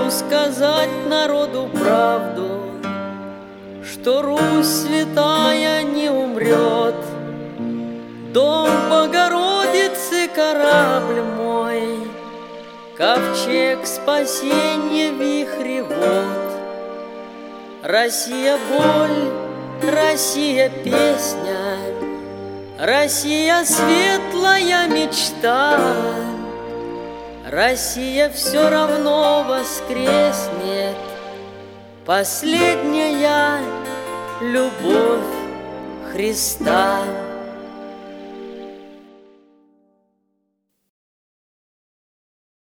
хочу сказать народу правду, что Русь святая не умрет. Дом Богородицы, корабль мой, ковчег спасенья, вихревод. Россия боль, Россия песня, Россия светлая мечта. Россия все равно воскреснет, последняя любовь Христа.